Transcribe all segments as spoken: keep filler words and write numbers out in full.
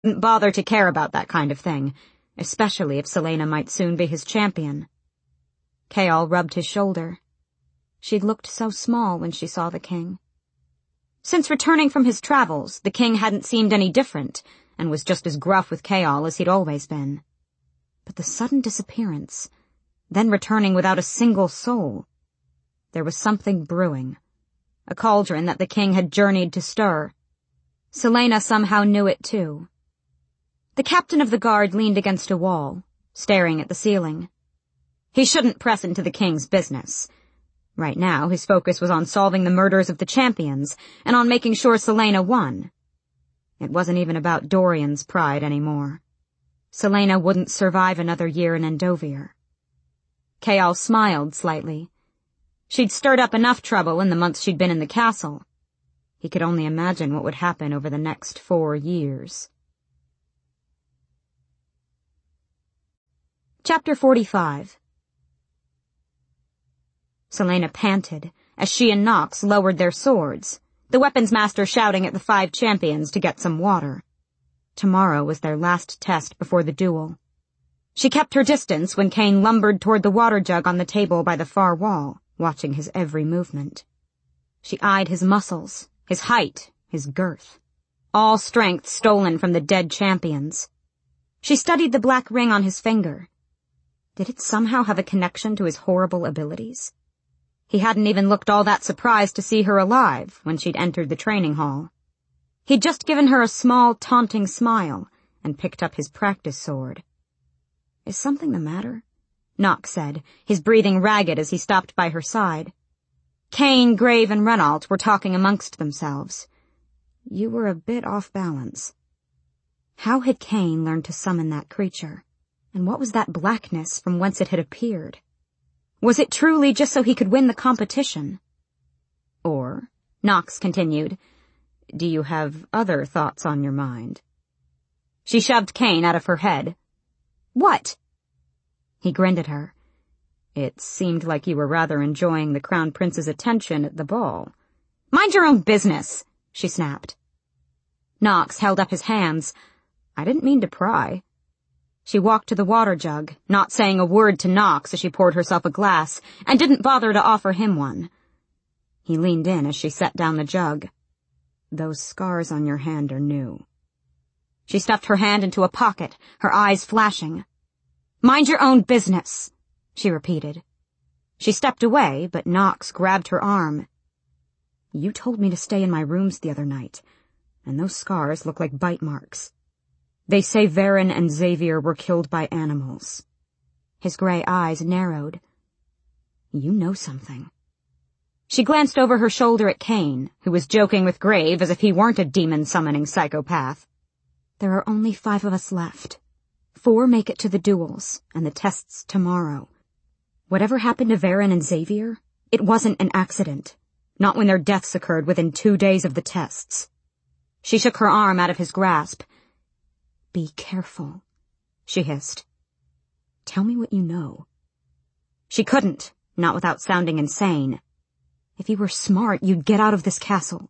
Didn't bother to care about that kind of thing, especially if Celaena might soon be his champion. Chaol rubbed his shoulder. She'd looked so small when she saw the king. Since returning from his travels, the king hadn't seemed any different, and was just as gruff with Chaol as he'd always been. But the sudden disappearance, then returning without a single soul, there was something brewing, a cauldron that the king had journeyed to stir. Celaena somehow knew it too. The captain of the guard leaned against a wall, staring at the ceiling. He shouldn't press into the king's business. Right now, his focus was on solving the murders of the champions, and on making sure Celaena won. It wasn't even about Dorian's pride anymore. Celaena wouldn't survive another year in Endovier. Chaol smiled slightly. She'd stirred up enough trouble in the months she'd been in the castle. He could only imagine what would happen over the next four years. Chapter forty-five. Celaena panted as she and Nox lowered their swords, the weapons master shouting at the five champions to get some water. Tomorrow was their last test before the duel. She kept her distance when Kain lumbered toward the water jug on the table by the far wall, watching his every movement. She eyed his muscles, his height, his girth, all strength stolen from the dead champions. She studied the black ring on his finger. Did it somehow have a connection to his horrible abilities? He hadn't even looked all that surprised to see her alive when she'd entered the training hall. He'd just given her a small, taunting smile and picked up his practice sword. "Is something the matter?" Nox said, his breathing ragged as he stopped by her side. Kain, Grave, and Renault were talking amongst themselves. "You were a bit off balance." How had Kain learned to summon that creature? And what was that blackness from whence it had appeared? Was it truly just so he could win the competition? Or, Nox continued, do you have other thoughts on your mind? She shoved Kain out of her head. "What?" He grinned at her. "It seemed like you were rather enjoying the Crown Prince's attention at the ball." "Mind your own business," she snapped. Nox held up his hands. "I didn't mean to pry." She walked to the water jug, not saying a word to Nox as she poured herself a glass, and didn't bother to offer him one. He leaned in as she set down the jug. "Those scars on your hand are new." She stuffed her hand into a pocket, her eyes flashing. "Mind your own business," she repeated. She stepped away, but Nox grabbed her arm. "You told me to stay in my rooms the other night, and those scars look like bite marks. They say Varen and Xavier were killed by animals." His gray eyes narrowed. "You know something." She glanced over her shoulder at Kain, who was joking with Grave as if he weren't a demon-summoning psychopath. "There are only five of us left. Four make it to the duels, and the tests tomorrow. Whatever happened to Varen and Xavier, it wasn't an accident. Not when their deaths occurred within two days of the tests." She shook her arm out of his grasp. "Be careful," she hissed. "Tell me what you know." She couldn't, not without sounding insane. "If you were smart, you'd get out of this castle."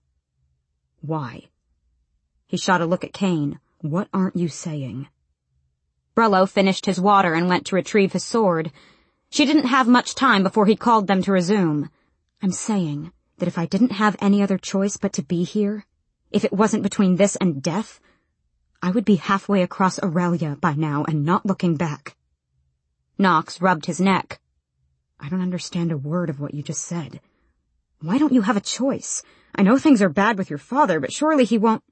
"Why?" He shot a look at Kain. "What aren't you saying?" Brello finished his water and went to retrieve his sword. She didn't have much time before he called them to resume. "I'm saying that if I didn't have any other choice but to be here, if it wasn't between this and death, I would be halfway across Aurelia by now and not looking back." Nox rubbed his neck. "I don't understand a word of what you just said. Why don't you have a choice? I know things are bad with your father, but surely he won't—"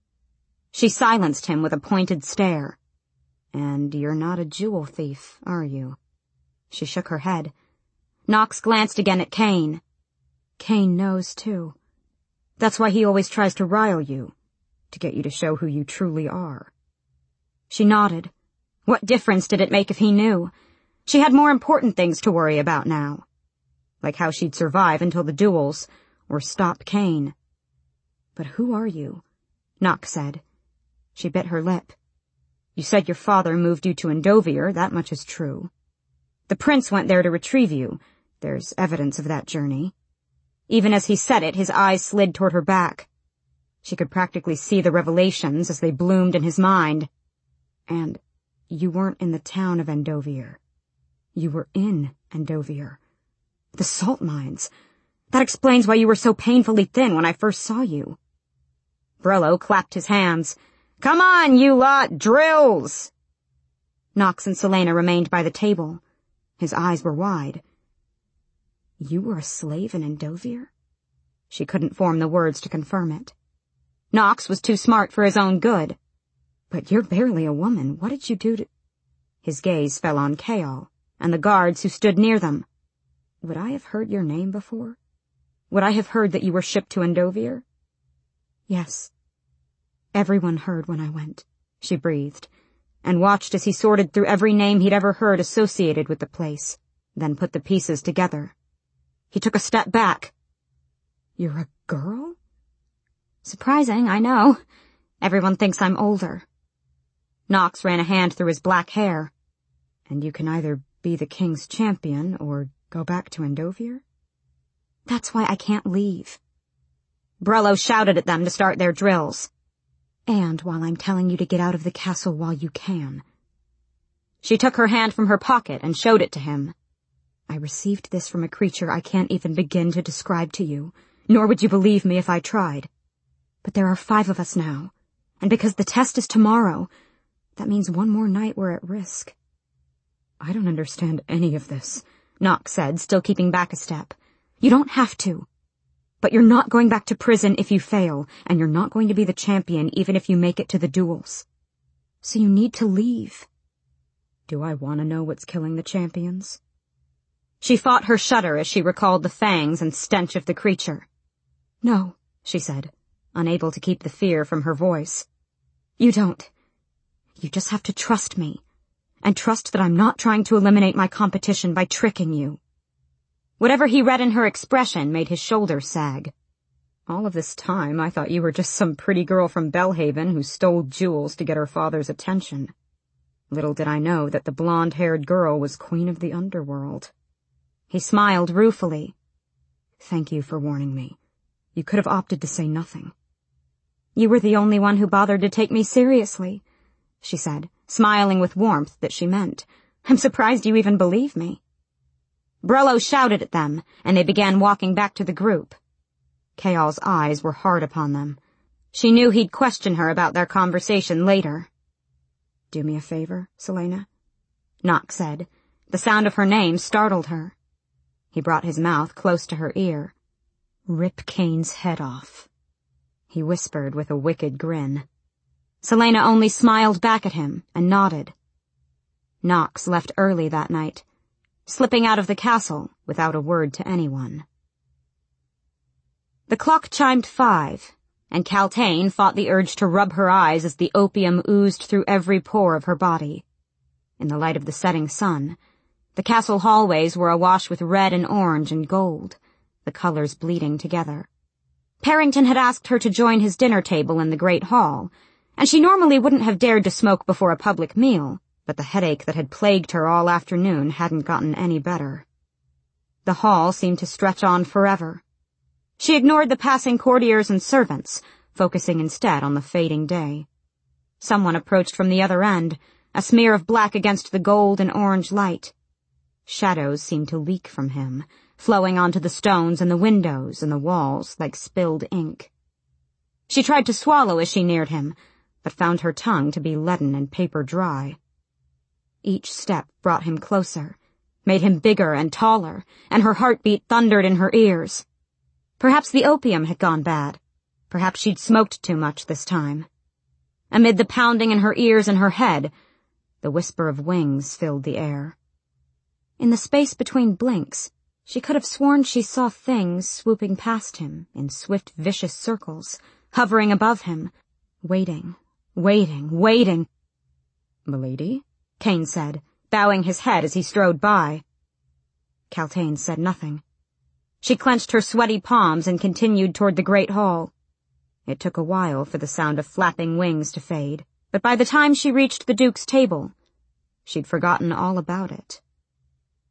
She silenced him with a pointed stare. "And you're not a jewel thief, are you?" She shook her head. Nox glanced again at Kain. "Kain knows, too. That's why he always tries to rile you, to get you to show who you truly are." She nodded. What difference did it make if he knew? She had more important things to worry about now. Like how she'd survive until the duels, or stop Kain. "But who are you?" Nox said. She bit her lip. "You said your father moved you to Endovier, that much is true. The prince went there to retrieve you. There's evidence of that journey." Even as he said it, his eyes slid toward her back. She could practically see the revelations as they bloomed in his mind. And you weren't in the town of Endovier. You were in Endovier. The salt mines. That explains why you were so painfully thin when I first saw you. Brello clapped his hands. Come on, you lot, drills! Knox and Celaena remained by the table. His eyes were wide. You were a slave in Endovier? She couldn't form the words to confirm it. Knox was too smart for his own good. But you're barely a woman. What did you do to... His gaze fell on Chaol and the guards who stood near them. Would I have heard your name before? Would I have heard that you were shipped to Endovier? Yes. Everyone heard when I went, she breathed, and watched as he sorted through every name he'd ever heard associated with the place, then put the pieces together. He took a step back. You're a girl? Surprising, I know. Everyone thinks I'm older. Knox ran a hand through his black hair. And you can either be the king's champion or go back to Endovier? That's why I can't leave. Brello shouted at them to start their drills. And while I'm telling you to get out of the castle while you can. She took her hand from her pocket and showed it to him. I received this from a creature I can't even begin to describe to you, nor would you believe me if I tried. But there are five of us now, and because the test is tomorrow, that means one more night we're at risk. I don't understand any of this, Knox said, still keeping back a step. You don't have to. But you're not going back to prison if you fail, and you're not going to be the champion even if you make it to the duels. So you need to leave. Do I want to know what's killing the champions? She fought her shudder as she recalled the fangs and stench of the creature. No, she said, unable to keep the fear from her voice. You don't. You just have to trust me, and trust that I'm not trying to eliminate my competition by tricking you. Whatever he read in her expression made his shoulders sag. All of this time I thought you were just some pretty girl from Belhaven who stole jewels to get her father's attention. Little did I know that the blonde-haired girl was queen of the underworld. He smiled ruefully. Thank you for warning me. You could have opted to say nothing. You were the only one who bothered to take me seriously, she said, smiling with warmth that she meant. I'm surprised you even believe me. Brello shouted at them, and they began walking back to the group. Chaol's eyes were hard upon them. She knew he'd question her about their conversation later. Do me a favor, Celaena, Knox said. The sound of her name startled her. He brought his mouth close to her ear. Rip Kane's head off. He whispered with a wicked grin. Celaena only smiled back at him and nodded. Knox left early that night, slipping out of the castle without a word to anyone. The clock chimed five, and Kaltain fought the urge to rub her eyes as the opium oozed through every pore of her body. In the light of the setting sun, the castle hallways were awash with red and orange and gold, the colors bleeding together. Parrington had asked her to join his dinner table in the great hall, and she normally wouldn't have dared to smoke before a public meal, but the headache that had plagued her all afternoon hadn't gotten any better. The hall seemed to stretch on forever. She ignored the passing courtiers and servants, focusing instead on the fading day. Someone approached from the other end, a smear of black against the gold and orange light. Shadows seemed to leak from him, flowing onto the stones and the windows and the walls like spilled ink. She tried to swallow as she neared him, but found her tongue to be leaden and paper dry. Each step brought him closer, made him bigger and taller, and her heartbeat thundered in her ears. Perhaps the opium had gone bad. Perhaps she'd smoked too much this time. Amid the pounding in her ears and her head, the whisper of wings filled the air. In the space between blinks, she could have sworn she saw things swooping past him in swift, vicious circles, hovering above him, waiting, waiting, waiting. "Milady?" Kane said, bowing his head as he strode by. Kaltain said nothing. She clenched her sweaty palms and continued toward the great hall. It took a while for the sound of flapping wings to fade, but by the time she reached the Duke's table, she'd forgotten all about it.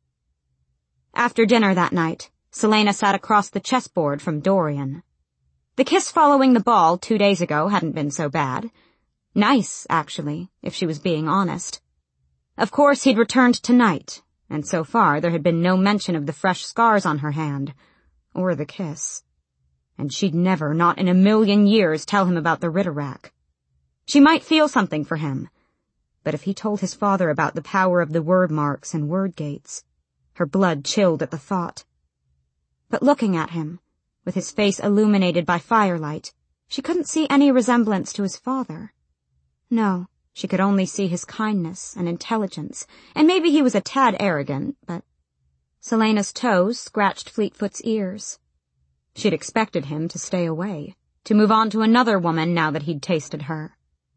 After dinner that night, Celaena sat across the chessboard from Dorian. The kiss following the ball two days ago hadn't been so bad. Nice, actually, if she was being honest. Of course, he'd returned tonight, and so far there had been no mention of the fresh scars on her hand, or the kiss. And she'd never, not in a million years, tell him about the Ritterrack. She might feel something for him, but if he told his father about the power of the word marks and word gates, her blood chilled at the thought. But looking at him, with his face illuminated by firelight, she couldn't see any resemblance to his father. No, she could only see his kindness and intelligence, and maybe he was a tad arrogant, but... Celaena's toes scratched Fleetfoot's ears. She'd expected him to stay away, to move on to another woman now that he'd tasted her.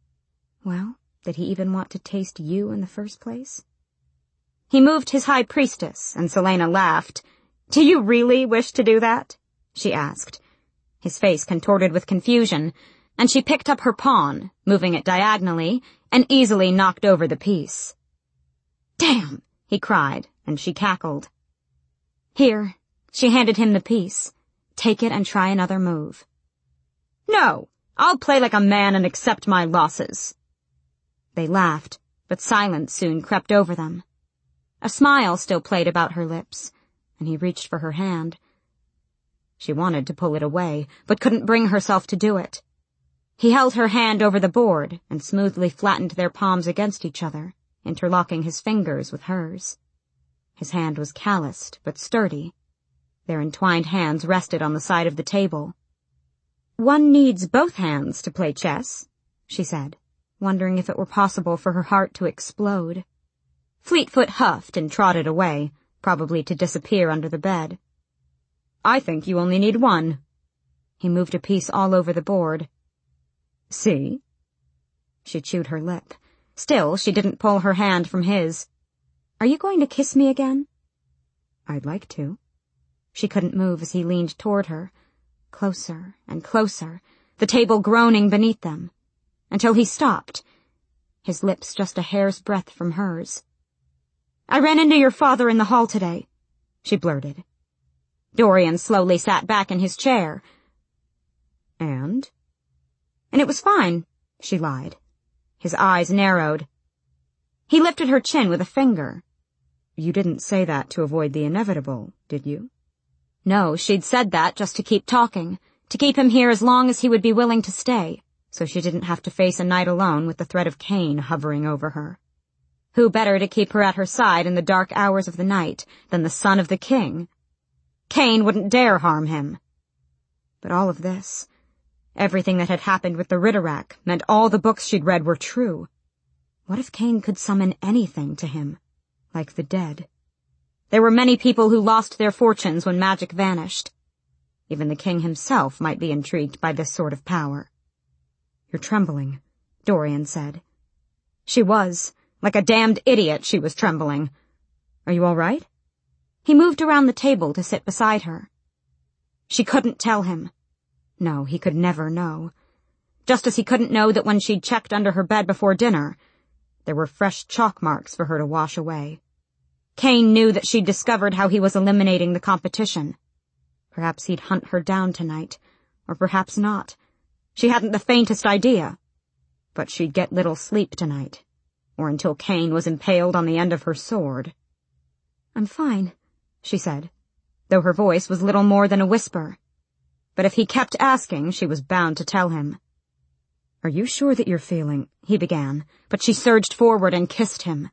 Well, did he even want to taste you in the first place? He moved his high priestess, and Celaena laughed. "Do you really wish to do that?" she asked. His face contorted with confusion, and she picked up her pawn, moving it diagonally, and easily knocked over the piece. "Damn!" he cried, and she cackled. "Here," she handed him the piece. "Take it and try another move." "No, I'll play like a man and accept my losses." They laughed, but silence soon crept over them. A smile still played about her lips, and he reached for her hand. She wanted to pull it away, but couldn't bring herself to do it. He held her hand over the board and smoothly flattened their palms against each other, interlocking his fingers with hers. His hand was calloused, but sturdy. Their entwined hands rested on the side of the table. "One needs both hands to play chess," she said, wondering if it were possible for her heart to explode. Fleetfoot huffed and trotted away, probably to disappear under the bed. "I think you only need one." He moved a piece all over the board. "See?" She chewed her lip. Still, she didn't pull her hand from his. "Are you going to kiss me again?" "I'd like to." She couldn't move as he leaned toward her, closer and closer, the table groaning beneath them, until he stopped, his lips just a hair's breadth from hers. "I ran into your father in the hall today," she blurted. Dorian slowly sat back in his chair. "And?" "And it was fine," she lied. His eyes narrowed. He lifted her chin with a finger. "You didn't say that to avoid the inevitable, did you?" No, she'd said that just to keep talking, to keep him here as long as he would be willing to stay, so she didn't have to face a night alone with the threat of Cain hovering over her. Who better to keep her at her side in the dark hours of the night than the son of the king? Cain wouldn't dare harm him. But all of this, everything that had happened with the Ritterrack, meant all the books she'd read were true. What if Cain could summon anything to him, like the dead? There were many people who lost their fortunes when magic vanished. Even the king himself might be intrigued by this sort of power. "You're trembling," Dorian said. She was. Like a damned idiot, she was trembling. "Are you all right?" He moved around the table to sit beside her. She couldn't tell him. No, he could never know. Just as he couldn't know that when she'd checked under her bed before dinner, there were fresh chalk marks for her to wash away. Cain knew that she'd discovered how he was eliminating the competition. Perhaps he'd hunt her down tonight, or perhaps not. She hadn't the faintest idea. But she'd get little sleep tonight, or until Cain was impaled on the end of her sword. "I'm fine," she said, though her voice was little more than a whisper. But if he kept asking, she was bound to tell him. "Are you sure that you're feeling—" he began, but she surged forward and kissed him.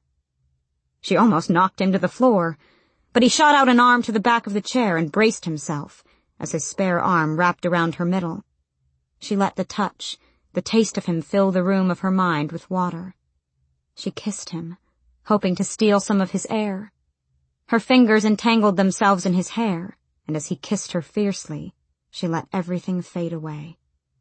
She almost knocked him to the floor, but he shot out an arm to the back of the chair and braced himself, as his spare arm wrapped around her middle. She let the touch, the taste of him fill the room of her mind with water. She kissed him, hoping to steal some of his air. Her fingers entangled themselves in his hair, and as he kissed her fiercely, she let everything fade away.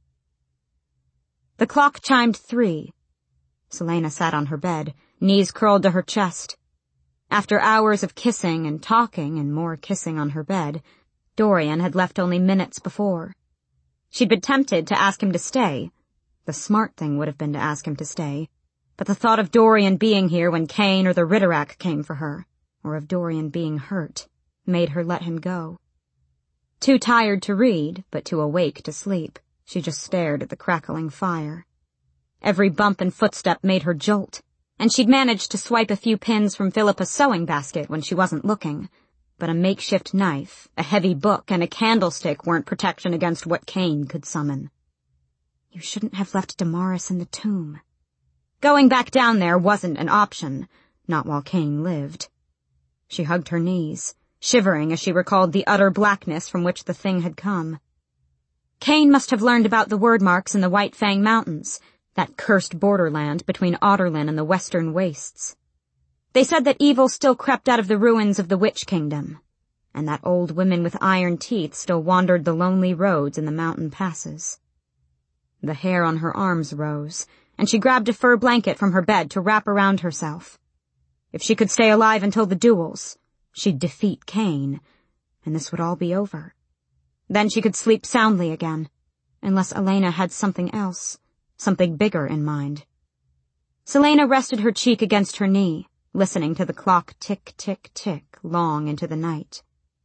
The clock chimed three. Celaena sat on her bed, knees curled to her chest. After hours of kissing and talking and more kissing on her bed, Dorian had left only minutes before. She'd been tempted to ask him to stay. The smart thing would have been to ask him to stay, but the thought of Dorian being here when Cain or the Ritterrack came for her, or of Dorian being hurt, made her let him go. Too tired to read, but too awake to sleep, she just stared at the crackling fire. Every bump and footstep made her jolt, and she'd managed to swipe a few pins from Philippa's sewing basket when she wasn't looking, but a makeshift knife, a heavy book, and a candlestick weren't protection against what Cain could summon. You shouldn't have left Damaris in the tomb. Going back down there wasn't an option, not while Cain lived. She hugged her knees, shivering as she recalled the utter blackness from which the thing had come. Cain must have learned about the word marks in the White Fang Mountains, that cursed borderland between Otterlin and the western wastes. They said that evil still crept out of the ruins of the Witch Kingdom, and that old women with iron teeth still wandered the lonely roads in the mountain passes. The hair on her arms rose, and she grabbed a fur blanket from her bed to wrap around herself. If she could stay alive until the duels, she'd defeat Cain, and this would all be over. Then she could sleep soundly again, unless Elena had something else, something bigger in mind. Selena rested her cheek against her knee, listening to the clock tick, tick, tick long into the night.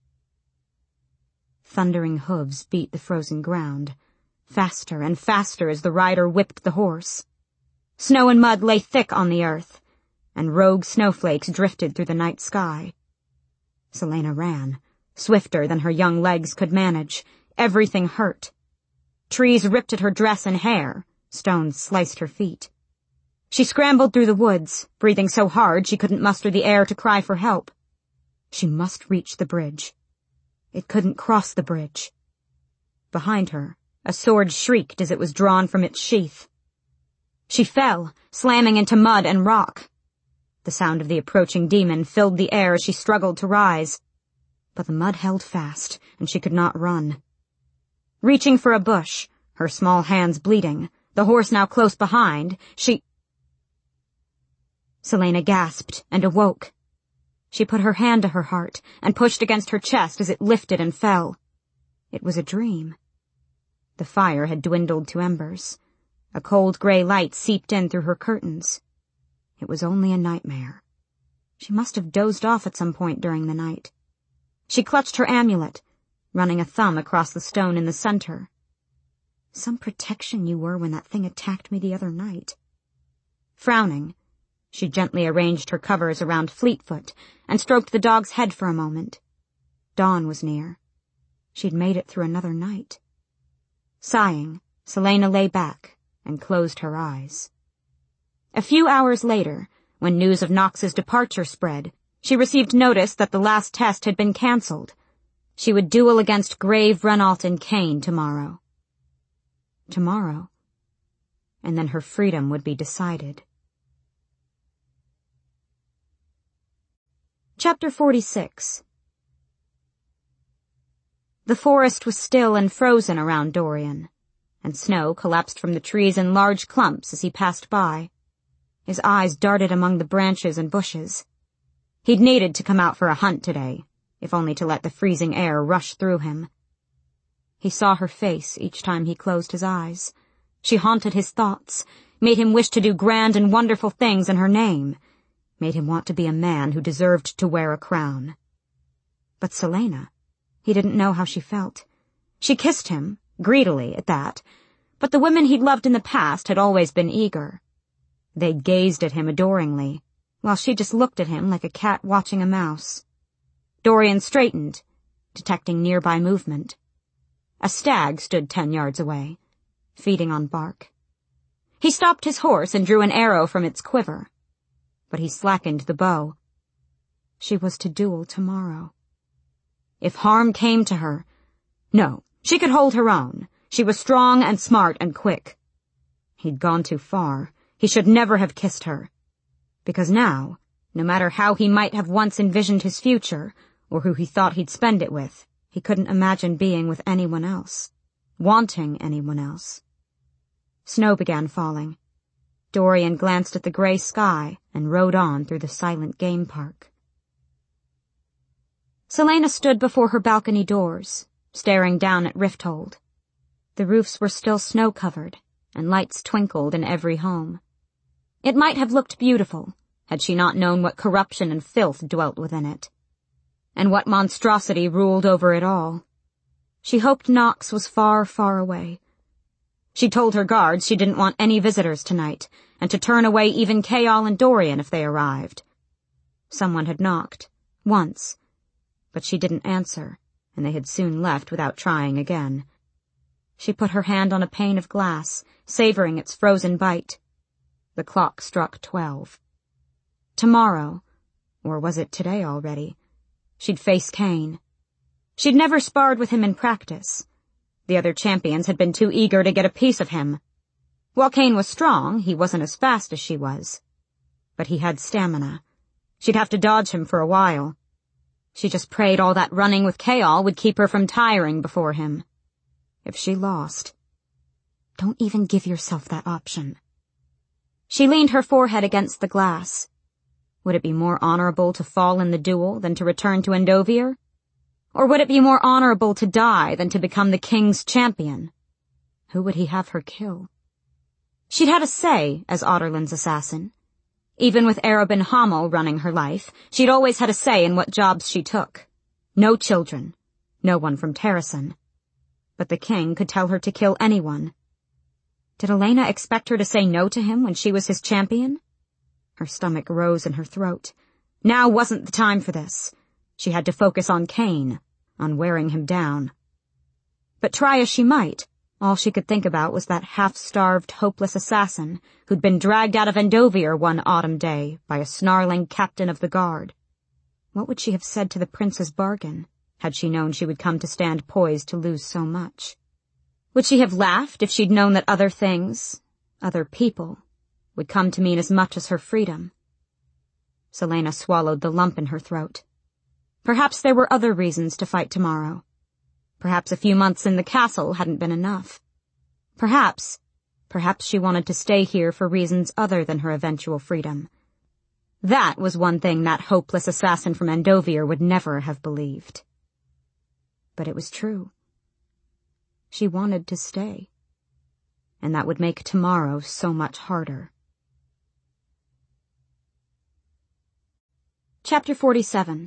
Thundering hooves beat the frozen ground, faster and faster as the rider whipped the horse. Snow and mud lay thick on the earth, and rogue snowflakes drifted through the night sky. Selena ran, swifter than her young legs could manage. Everything hurt. Trees ripped at her dress and hair. Stones sliced her feet. She scrambled through the woods, breathing so hard she couldn't muster the air to cry for help. She must reach the bridge. It couldn't cross the bridge. Behind her, a sword shrieked as it was drawn from its sheath. She fell, slamming into mud and rock. The sound of the approaching demon filled the air as she struggled to rise. But the mud held fast, and she could not run. Reaching for a bush, her small hands bleeding, the horse now close behind, she... Selena gasped and awoke. She put her hand to her heart and pushed against her chest as it lifted and fell. It was a dream. The fire had dwindled to embers. A cold gray light seeped in through her curtains. It was only a nightmare. She must have dozed off at some point during the night. She clutched her amulet, running a thumb across the stone in the center. Some protection you were when that thing attacked me the other night. Frowning, she gently arranged her covers around Fleetfoot and stroked the dog's head for a moment. Dawn was near. She'd made it through another night. Sighing, Selena lay back and closed her eyes. A few hours later, when news of Nox's departure spread, she received notice that the last test had been cancelled. She would duel against Grave, Renault, and Cain tomorrow. Tomorrow. And then her freedom would be decided. Chapter forty-six. The forest was still and frozen around Dorian, and snow collapsed from the trees in large clumps as he passed by. His eyes darted among the branches and bushes. He'd needed to come out for a hunt today, if only to let the freezing air rush through him. He saw her face each time he closed his eyes. She haunted his thoughts, made him wish to do grand and wonderful things in her name, made him want to be a man who deserved to wear a crown. But Selena, he didn't know how she felt. She kissed him, greedily at that, but the women he'd loved in the past had always been eager. They'd gazed at him adoringly, while she just looked at him like a cat watching a mouse. Dorian straightened, detecting nearby movement. A stag stood ten yards away, feeding on bark. He stopped his horse and drew an arrow from its quiver, but he slackened the bow. She was to duel tomorrow. If harm came to her, no, she could hold her own. She was strong and smart and quick. He'd gone too far. He should never have kissed her. Because now, no matter how he might have once envisioned his future, or who he thought he'd spend it with, he couldn't imagine being with anyone else, wanting anyone else. Snow began falling. Dorian glanced at the gray sky and rode on through the silent game park. Selena stood before her balcony doors, staring down at Rifthold. The roofs were still snow-covered, and lights twinkled in every home. It might have looked beautiful, had she not known what corruption and filth dwelt within it, and what monstrosity ruled over it all. She hoped Nox was far, far away. She told her guards she didn't want any visitors tonight, and to turn away even Chaol and Dorian if they arrived. Someone had knocked, once, but she didn't answer, and they had soon left without trying again. She put her hand on a pane of glass, savoring its frozen bite. The clock struck twelve. Tomorrow, or was it today already, she'd face Cain. She'd never sparred with him in practice. The other champions had been too eager to get a piece of him. While Cain was strong, he wasn't as fast as she was. But he had stamina. She'd have to dodge him for a while. She just prayed all that running with Chaol would keep her from tiring before him. If she lost... Don't even give yourself that option. She leaned her forehead against the glass. Would it be more honorable to fall in the duel than to return to Endovier? Or would it be more honorable to die than to become the king's champion? Who would he have her kill? She'd had a say as Otterland's assassin. Even with Arobynn Hamel running her life, she'd always had a say in what jobs she took. No children. No one from Terrasen. But the king could tell her to kill anyone. Did Elena expect her to say no to him when she was his champion? Her stomach rose in her throat. Now wasn't the time for this. She had to focus on Cain, on wearing him down. But try as she might, all she could think about was that half-starved, hopeless assassin who'd been dragged out of Endovier one autumn day by a snarling captain of the guard. What would she have said to the prince's bargain, had she known she would come to stand poised to lose so much? Would she have laughed if she'd known that other things, other people, would come to mean as much as her freedom? Celaena swallowed the lump in her throat. Perhaps there were other reasons to fight tomorrow. Perhaps a few months in the castle hadn't been enough. Perhaps, perhaps she wanted to stay here for reasons other than her eventual freedom. That was one thing that hopeless assassin from Endovier would never have believed. But it was true. She wanted to stay. And that would make tomorrow so much harder. Chapter forty-seven.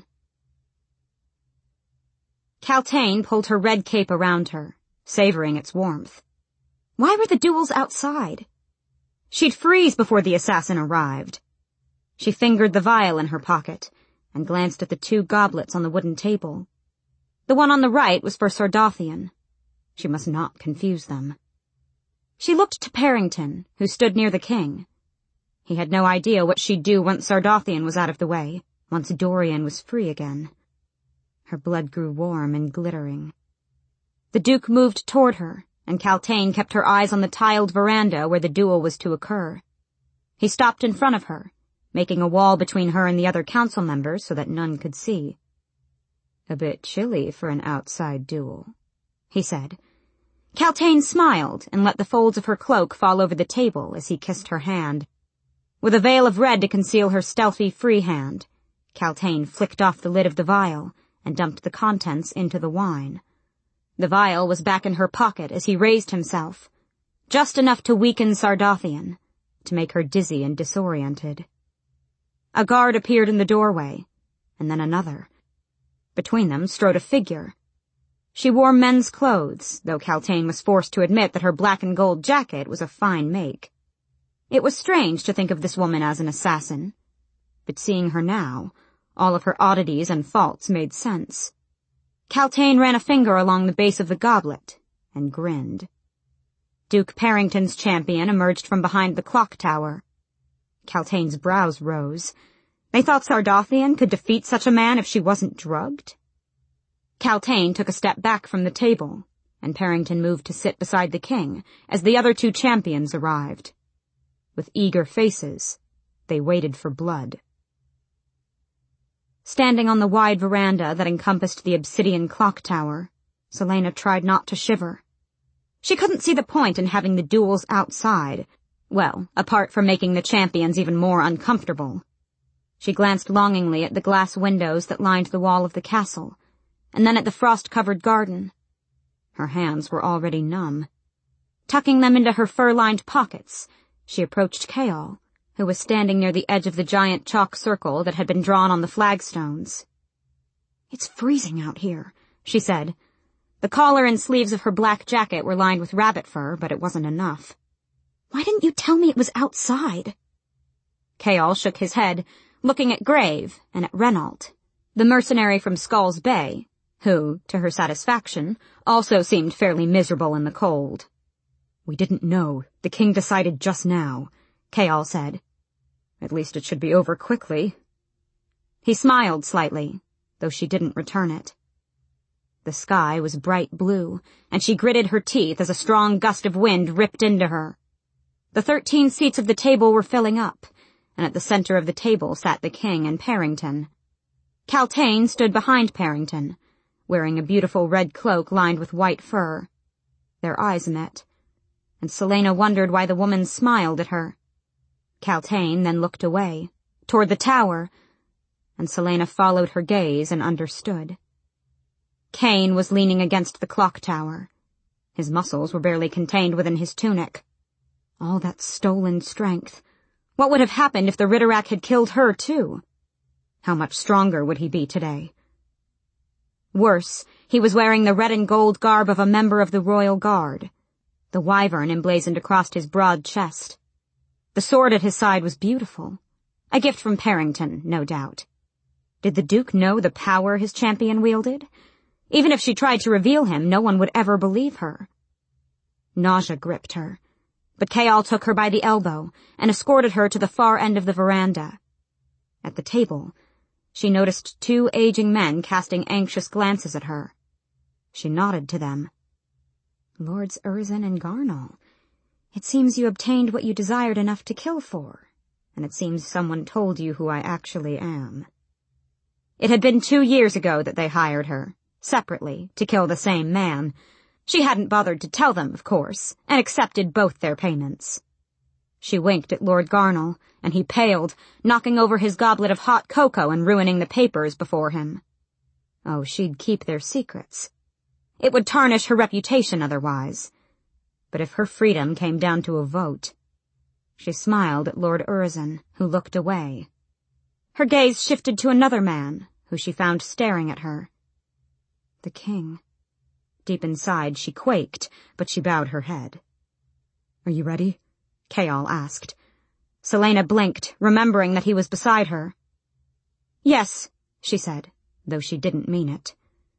Kaltain pulled her red cape around her, savoring its warmth. Why were the duels outside? She'd freeze before the assassin arrived. She fingered the vial in her pocket and glanced at the two goblets on the wooden table. The one on the right was for Sardothian. She must not confuse them. She looked to Parrington, who stood near the king. He had no idea what she'd do once Sardothian was out of the way, once Dorian was free again. Her blood grew warm and glittering. The Duke moved toward her, and Kaltain kept her eyes on the tiled veranda where the duel was to occur. He stopped in front of her, making a wall between her and the other council members so that none could see. "A bit chilly for an outside duel," he said. Kaltain smiled and let the folds of her cloak fall over the table as he kissed her hand. With a veil of red to conceal her stealthy, free hand, Kaltain flicked off the lid of the vial and dumped the contents into the wine. The vial was back in her pocket as he raised himself, just enough to weaken Sardothian, to make her dizzy and disoriented. A guard appeared in the doorway, and then another. Between them strode a figure. She wore men's clothes, though Kaltain was forced to admit that her black and gold jacket was a fine make. It was strange to think of this woman as an assassin, but seeing her now, all of her oddities and faults made sense. Kaltain ran a finger along the base of the goblet and grinned. Duke Parrington's champion emerged from behind the clock tower. Kaltain's brows rose. They thought Sardothian could defeat such a man if she wasn't drugged? Kaltain took a step back from the table, and Parrington moved to sit beside the king as the other two champions arrived. With eager faces, they waited for blood. Standing on the wide veranda that encompassed the obsidian clock tower, Celaena tried not to shiver. She couldn't see the point in having the duels outside, well, apart from making the champions even more uncomfortable. She glanced longingly at the glass windows that lined the wall of the castle, and then at the frost-covered garden. Her hands were already numb. Tucking them into her fur-lined pockets, she approached Chaol, who was standing near the edge of the giant chalk circle that had been drawn on the flagstones. "It's freezing out here," she said. The collar and sleeves of her black jacket were lined with rabbit fur, but it wasn't enough. "Why didn't you tell me it was outside?" Chaol shook his head, looking at Grave and at Renault, the mercenary from Skulls Bay, who, to her satisfaction, also seemed fairly miserable in the cold. "We didn't know. The king decided just now," Chaol said. "At least it should be over quickly." He smiled slightly, though she didn't return it. The sky was bright blue, and she gritted her teeth as a strong gust of wind ripped into her. The thirteen seats of the table were filling up, and at the center of the table sat the king and Parrington. Kaltain stood behind Parrington, wearing a beautiful red cloak lined with white fur. Their eyes met, and Celaena wondered why the woman smiled at her. Kaltain then looked away, toward the tower, and Celaena followed her gaze and understood. Cain was leaning against the clock tower. His muscles were barely contained within his tunic. All that stolen strength. What would have happened if the Ritterak had killed her, too? How much stronger would he be today? Worse, he was wearing the red and gold garb of a member of the Royal Guard, the wyvern emblazoned across his broad chest. The sword at his side was beautiful, a gift from Parrington, no doubt. Did the Duke know the power his champion wielded? Even if she tried to reveal him, no one would ever believe her. Nausea gripped her, but Chaol took her by the elbow and escorted her to the far end of the veranda. At the table, she noticed two aging men casting anxious glances at her. She nodded to them. "Lords Urizen and Garnal, it seems you obtained what you desired enough to kill for, and it seems someone told you who I actually am." It had been two years ago that they hired her, separately, to kill the same man. She hadn't bothered to tell them, of course, and accepted both their payments. She winked at Lord Garnal, and he paled, knocking over his goblet of hot cocoa and ruining the papers before him. Oh, she'd keep their secrets. It would tarnish her reputation otherwise. But if her freedom came down to a vote... She smiled at Lord Urizen, who looked away. Her gaze shifted to another man, who she found staring at her. The king. Deep inside she quaked, but she bowed her head. "Are you ready?" Chaol asked. Celaena blinked, remembering that he was beside her. "Yes," she said, though she didn't mean it.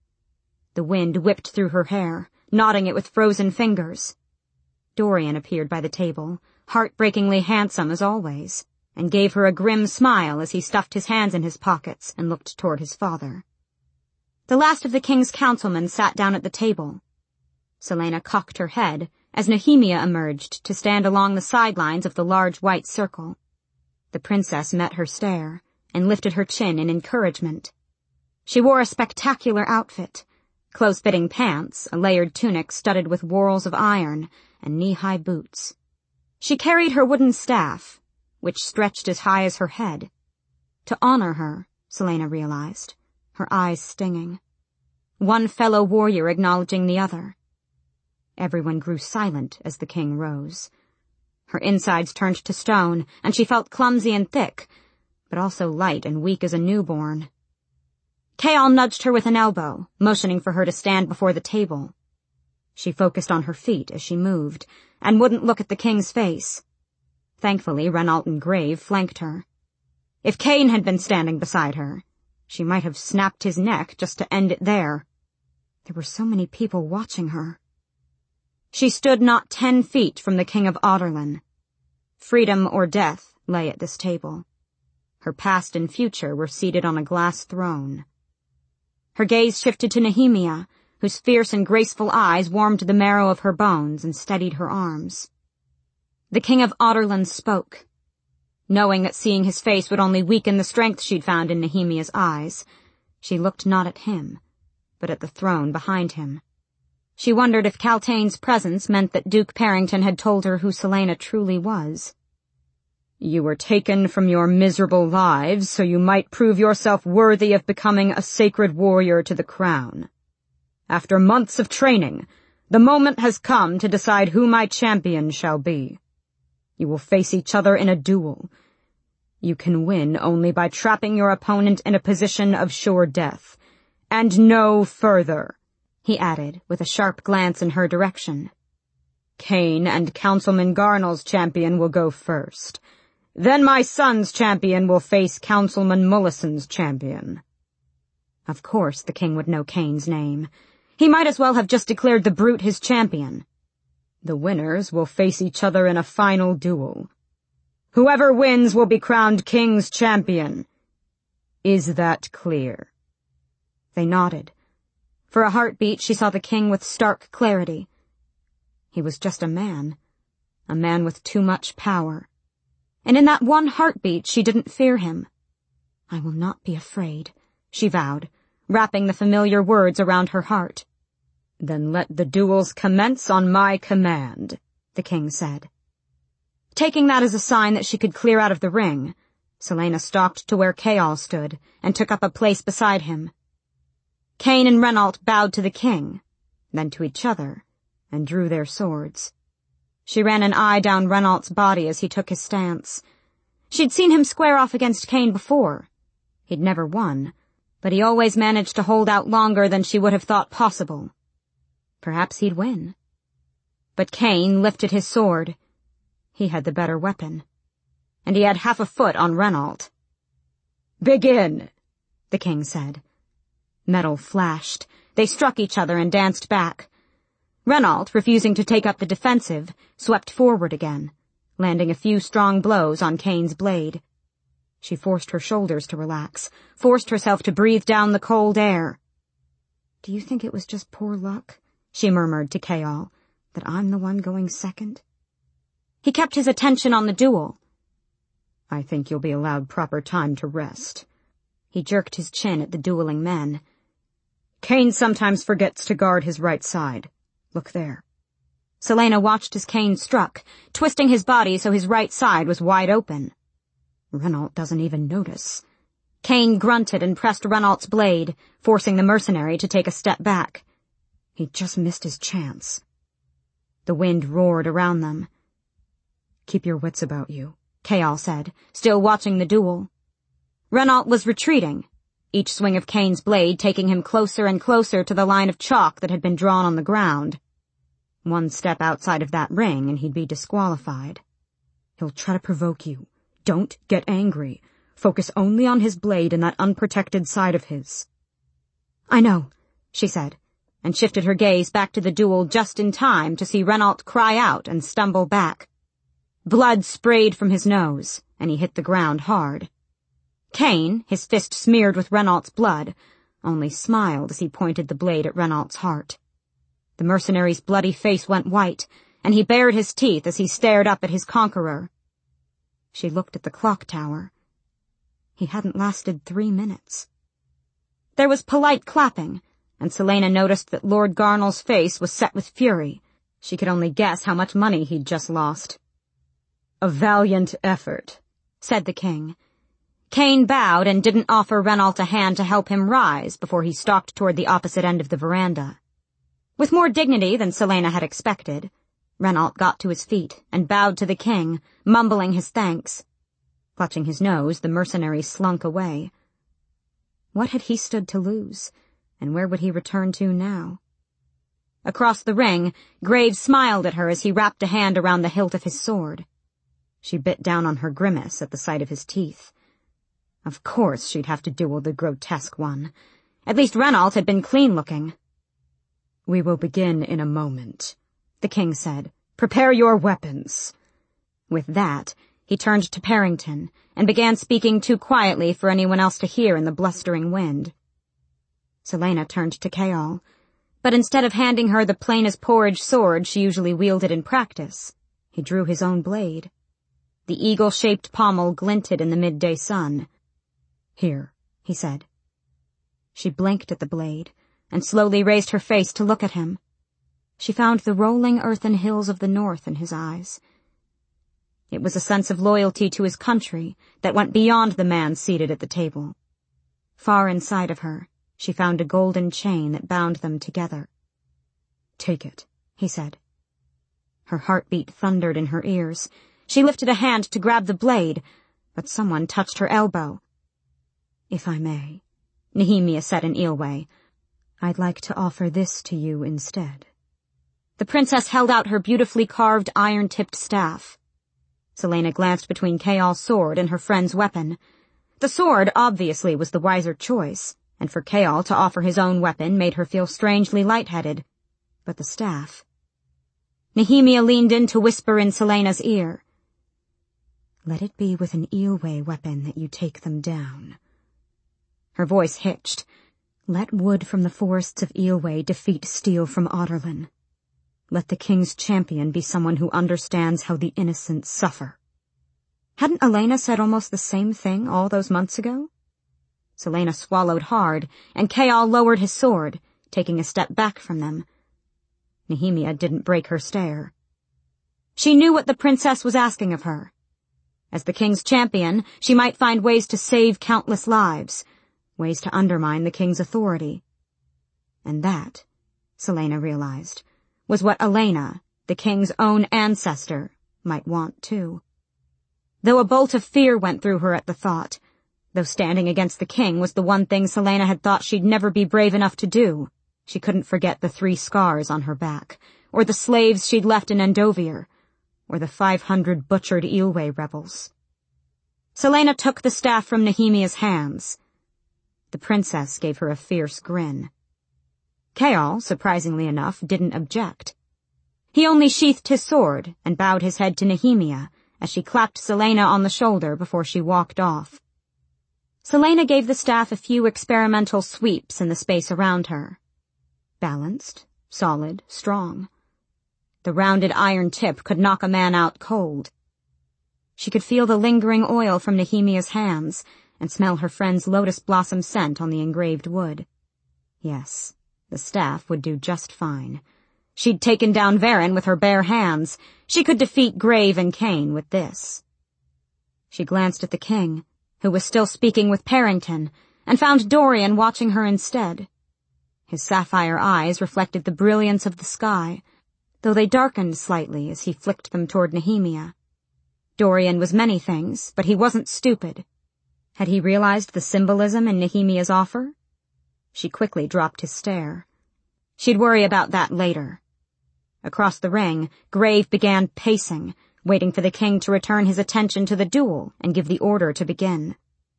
The wind whipped through her hair, knotting it with frozen fingers. Dorian appeared by the table, heartbreakingly handsome as always, and gave her a grim smile as he stuffed his hands in his pockets and looked toward his father. The last of the king's councilmen sat down at the table. Celaena cocked her head as Nehemia emerged to stand along the sidelines of the large white circle. The princess met her stare and lifted her chin in encouragement. She wore a spectacular outfit, close-fitting pants, a layered tunic studded with whorls of iron, and knee-high boots. She carried her wooden staff, which stretched as high as her head. To honor her, Celaena realized, her eyes stinging. One fellow warrior acknowledging the other. Everyone grew silent as the king rose. Her insides turned to stone, and she felt clumsy and thick, but also light and weak as a newborn. Chaol nudged her with an elbow, motioning for her to stand before the table. She focused on her feet as she moved, and wouldn't look at the king's face. Thankfully, Renault and Grave flanked her. If Cain had been standing beside her, she might have snapped his neck just to end it there. There were so many people watching her. She stood not ten feet from the King of Adarlan. Freedom or death lay at this table. Her past and future were seated on a glass throne. Her gaze shifted to Nehemia, whose fierce and graceful eyes warmed the marrow of her bones and steadied her arms. The King of Adarlan spoke. Knowing that seeing his face would only weaken the strength she'd found in Nehemia's eyes, she looked not at him, but at the throne behind him. She wondered if Kaltain's presence meant that Duke Parrington had told her who Celaena truly was. "You were taken from your miserable lives so you might prove yourself worthy of becoming a sacred warrior to the crown. After months of training, the moment has come to decide who my champion shall be. You will face each other in a duel. You can win only by trapping your opponent in a position of sure death, and no further." he added, with a sharp glance in her direction. Kane and Councilman Garnell's champion will go first. Then my son's champion will face Councilman Mullison's champion. Of course the king would know Kane's name. He might as well have just declared the brute his champion. The winners will face each other in a final duel. Whoever wins will be crowned king's champion. Is that clear? They nodded. For a heartbeat, she saw the king with stark clarity. He was just a man, a man with too much power. And in that one heartbeat, she didn't fear him. I will not be afraid, she vowed, wrapping the familiar words around her heart. Then let the duels commence on my command, the king said. Taking that as a sign that she could clear out of the ring, Celaena stalked to where Chaol stood and took up a place beside him. Kane and Renault bowed to the king, then to each other, and drew their swords. She ran an eye down Renault's body as he took his stance. She'd seen him square off against Kane before. He'd never won, but he always managed to hold out longer than she would have thought possible. Perhaps he'd win. But Kane lifted his sword. He had the better weapon. And he had half a foot on Renault. Begin, the king said. Metal flashed. They struck each other and danced back. Renault, refusing to take up the defensive, swept forward again, landing a few strong blows on Kane's blade. She forced her shoulders to relax, forced herself to breathe down the cold air. Do you think it was just poor luck, she murmured to Chaol, that I'm the one going second? He kept his attention on the duel. I think you'll be allowed proper time to rest. He jerked his chin at the dueling men. Kane sometimes forgets to guard his right side. Look there. Celaena watched as Kane struck, twisting his body so his right side was wide open. Renault doesn't even notice. Kane grunted and pressed Renault's blade, forcing the mercenary to take a step back. He just missed his chance. The wind roared around them. Keep your wits about you, Chaol said, still watching the duel. Renault was retreating, each swing of Kane's blade taking him closer and closer to the line of chalk that had been drawn on the ground. One step outside of that ring and he'd be disqualified. He'll try to provoke you. Don't get angry. Focus only on his blade and that unprotected side of his. I know, she said, and shifted her gaze back to the duel just in time to see Renault cry out and stumble back. Blood sprayed from his nose, and he hit the ground hard. Kane, his fist smeared with Renault's blood, only smiled as he pointed the blade at Renault's heart. The mercenary's bloody face went white, and he bared his teeth as he stared up at his conqueror. She looked at the clock tower. He hadn't lasted three minutes. There was polite clapping, and Celaena noticed that Lord Garnell's face was set with fury. She could only guess how much money he'd just lost. A valiant effort, said the king. Kane bowed and didn't offer Renault a hand to help him rise before he stalked toward the opposite end of the veranda. With more dignity than Celaena had expected, Renault got to his feet and bowed to the king, mumbling his thanks. Clutching his nose, the mercenary slunk away. What had he stood to lose, and where would he return to now? Across the ring, Graves smiled at her as he wrapped a hand around the hilt of his sword. She bit down on her grimace at the sight of his teeth. Of course she'd have to duel the grotesque one. At least Renault had been clean-looking. We will begin in a moment, the king said. Prepare your weapons. With that, he turned to Parrington and began speaking too quietly for anyone else to hear in the blustering wind. Celaena turned to Chaol, but instead of handing her the plain-as-porridge sword she usually wielded in practice, he drew his own blade. The eagle-shaped pommel glinted in the midday sun. Here, he said. She blinked at the blade and slowly raised her face to look at him. She found the rolling earthen hills of the north in his eyes. It was a sense of loyalty to his country that went beyond the man seated at the table. Far inside of her, she found a golden chain that bound them together. Take it, he said. Her heartbeat thundered in her ears. She lifted a hand to grab the blade, but someone touched her elbow. If I may, Nehemia said in Eelway, I'd like to offer this to you instead. The princess held out her beautifully carved iron-tipped staff. Celaena glanced between Chaol's sword and her friend's weapon. The sword, obviously, was the wiser choice, and for Chaol to offer his own weapon made her feel strangely lightheaded. But the staff... Nehemia leaned in to whisper in Celaena's ear. Let it be with an Eyllwe weapon that you take them down. Her voice hitched. Let wood from the forests of Eyllwe defeat steel from Adarlan. Let the king's champion be someone who understands how the innocent suffer. Hadn't Elena said almost the same thing all those months ago? Celaena swallowed hard, and Chaol lowered his sword, taking a step back from them. Nehemia didn't break her stare. She knew what the princess was asking of her. As the king's champion, she might find ways to save countless lives, ways to undermine the king's authority. And that, Celaena realized, was what Elena, the king's own ancestor, might want too. Though a bolt of fear went through her at the thought, though standing against the king was the one thing Celaena had thought she'd never be brave enough to do, she couldn't forget the three scars on her back, or the slaves she'd left in Endovier, or the five hundred butchered Eyllwe rebels. Celaena took the staff from Nehemia's hands. The princess gave her a fierce grin. Chaol, surprisingly enough, didn't object. He only sheathed his sword and bowed his head to Nehemia as she clapped Celaena on the shoulder before she walked off. Celaena gave the staff a few experimental sweeps in the space around her. Balanced, solid, strong. The rounded iron tip could knock a man out cold. She could feel the lingering oil from Nehemia's hands and smell her friend's lotus blossom scent on the engraved wood. Yes, the staff would do just fine. She'd taken down Varen with her bare hands. She could defeat Grave and Cain with this. She glanced at the king, who was still speaking with Parrington, and found Dorian watching her instead. His sapphire eyes reflected the brilliance of the sky, though they darkened slightly as he flicked them toward Nehemia. Dorian was many things, but he wasn't stupid. Had he realized the symbolism in Nehemia's offer? She quickly dropped his stare. She'd worry about that later. Across the ring, Grave began pacing, waiting for the king to return his attention to the duel and give the order to begin.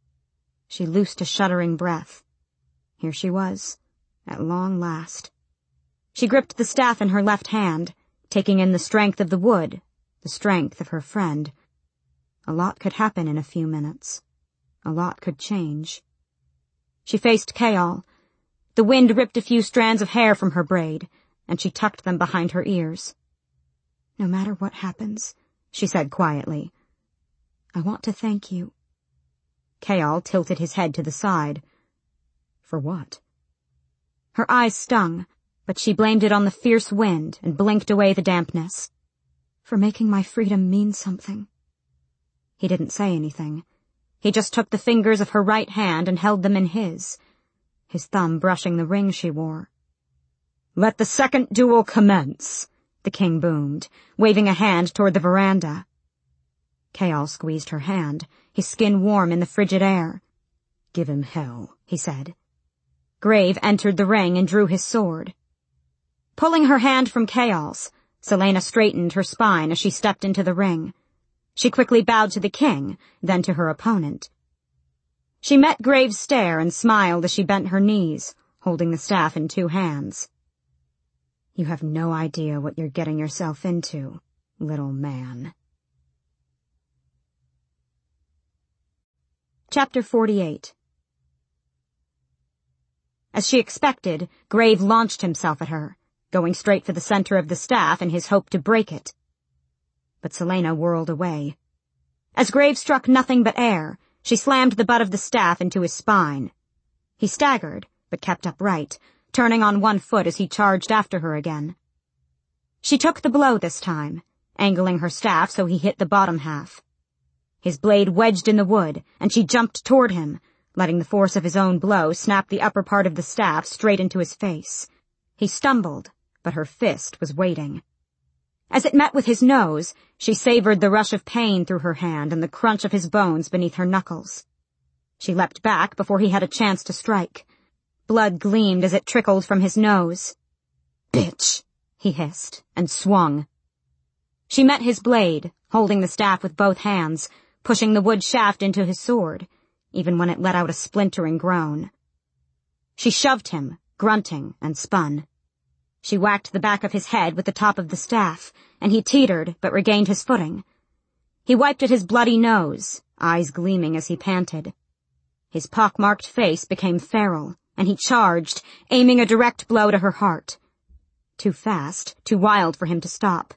She loosed a shuddering breath. Here she was, at long last. She gripped the staff in her left hand, taking in the strength of the wood, the strength of her friend. A lot could happen in a few minutes. A lot could change. She faced Chaol. The wind ripped a few strands of hair from her braid, and she tucked them behind her ears. No matter what happens, she said quietly, I want to thank you. Chaol tilted his head to the side. For what? Her eyes stung, but she blamed it on the fierce wind and blinked away the dampness. For making my freedom mean something. He didn't say anything. He just took the fingers of her right hand and held them in his, his thumb brushing the ring she wore. Let the second duel commence, the king boomed, waving a hand toward the veranda. Chaol squeezed her hand, his skin warm in the frigid air. Give him hell, he said. Grave entered the ring and drew his sword. Pulling her hand from Chaol's, Celaena straightened her spine as she stepped into the ring. She quickly bowed to the king, then to her opponent. She met Grave's stare and smiled as she bent her knees, holding the staff in two hands. You have no idea what you're getting yourself into, little man. Chapter forty-eight. As she expected, Grave launched himself at her, going straight for the center of the staff in his hope to break it. But Celaena whirled away. As Grave struck nothing but air, she slammed the butt of the staff into his spine. He staggered, but kept upright, turning on one foot as he charged after her again. She took the blow this time, angling her staff so he hit the bottom half. His blade wedged in the wood, and she jumped toward him, letting the force of his own blow snap the upper part of the staff straight into his face. He stumbled, but her fist was waiting. As it met with his nose, she savored the rush of pain through her hand and the crunch of his bones beneath her knuckles. She leapt back before he had a chance to strike. Blood gleamed as it trickled from his nose. "Bitch!" he hissed, and swung. She met his blade, holding the staff with both hands, pushing the wood shaft into his sword, even when it let out a splintering groan. She shoved him, grunting, and spun. She whacked the back of his head with the top of the staff, and he teetered but regained his footing. He wiped at his bloody nose, eyes gleaming as he panted. His pock-marked face became feral, and he charged, aiming a direct blow to her heart. Too fast, too wild for him to stop.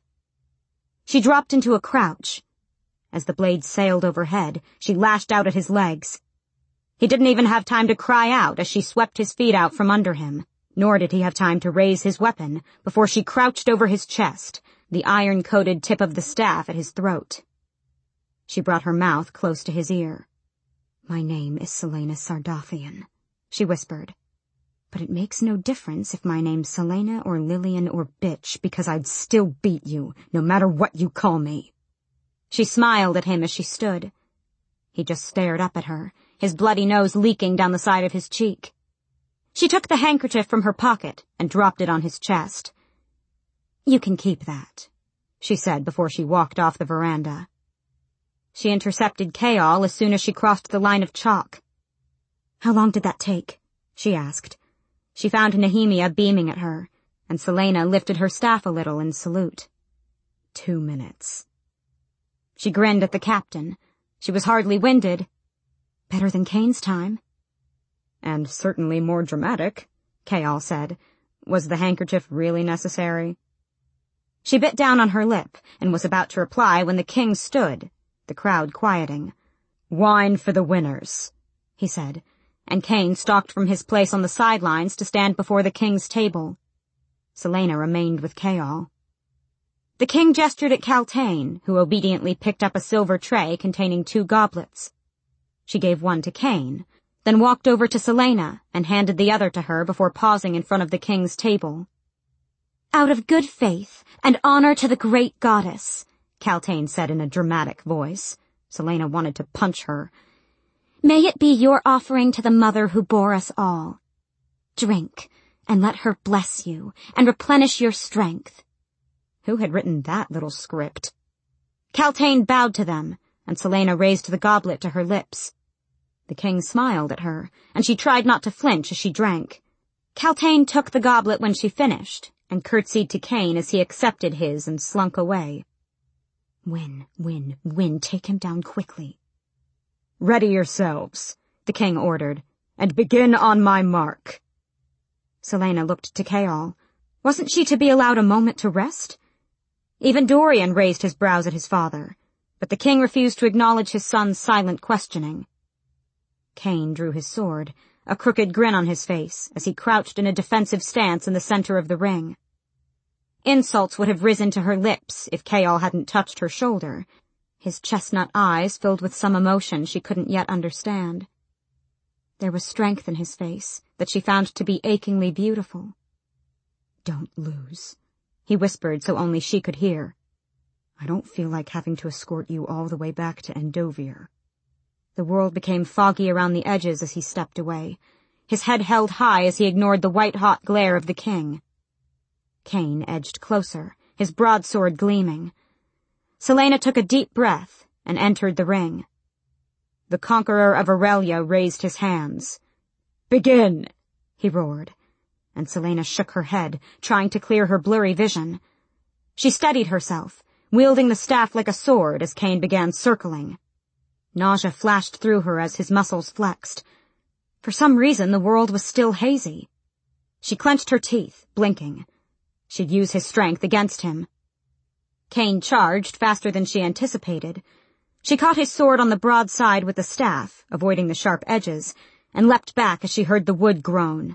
She dropped into a crouch. As the blade sailed overhead, she lashed out at his legs. He didn't even have time to cry out as she swept his feet out from under him, nor did he have time to raise his weapon before she crouched over his chest, the iron-coated tip of the staff at his throat. She brought her mouth close to his ear. "My name is Celaena Sardathian," she whispered. "But it makes no difference if my name's Celaena or Lillian or bitch, because I'd still beat you, no matter what you call me." She smiled at him as she stood. He just stared up at her, his bloody nose leaking down the side of his cheek. She took the handkerchief from her pocket and dropped it on his chest. "You can keep that," she said before she walked off the veranda. She intercepted Chaol as soon as she crossed the line of chalk. "How long did that take?" she asked. She found Nehemia beaming at her, and Celaena lifted her staff a little in salute. Two minutes. She grinned at the captain. She was hardly winded. "Better than Kane's time." "And certainly more dramatic," Chaol said. "Was the handkerchief really necessary?" She bit down on her lip and was about to reply when the king stood, the crowd quieting. "Wine for the winners," he said, and Kane stalked from his place on the sidelines to stand before the king's table. Celaena remained with Chaol. The king gestured at Kaltain, who obediently picked up a silver tray containing two goblets. She gave one to Kane, then walked over to Celaena and handed the other to her before pausing in front of the king's table. "Out of good faith and honor to the great goddess," Kaltain said in a dramatic voice. Celaena wanted to punch her. "May it be your offering to the mother who bore us all. Drink, and let her bless you, and replenish your strength." Who had written that little script? Kaltain bowed to them, and Celaena raised the goblet to her lips. The king smiled at her, and she tried not to flinch as she drank. Kaltain took the goblet when she finished, and curtsied to Kane as he accepted his and slunk away. "Win, win, win, take him down quickly." "Ready yourselves," the king ordered, "and begin on my mark." Celaena looked to Chaol. Wasn't she to be allowed a moment to rest? Even Dorian raised his brows at his father, but the king refused to acknowledge his son's silent questioning. Kane drew his sword, a crooked grin on his face, as he crouched in a defensive stance in the center of the ring. Insults would have risen to her lips if Chaol hadn't touched her shoulder, his chestnut eyes filled with some emotion she couldn't yet understand. There was strength in his face that she found to be achingly beautiful. "Don't lose," he whispered so only she could hear. "I don't feel like having to escort you all the way back to Endovier." The world became foggy around the edges as he stepped away, his head held high as he ignored the white-hot glare of the king. Kane edged closer, his broadsword gleaming. Celaena took a deep breath and entered the ring. The conqueror of Aurelia raised his hands. "Begin!" he roared, and Celaena shook her head, trying to clear her blurry vision. She steadied herself, wielding the staff like a sword as Kane began circling. Nausea flashed through her as his muscles flexed. For some reason, the world was still hazy. She clenched her teeth, blinking. She'd use his strength against him. Kane charged faster than she anticipated. She caught his sword on the broad side with the staff, avoiding the sharp edges, and leapt back as she heard the wood groan.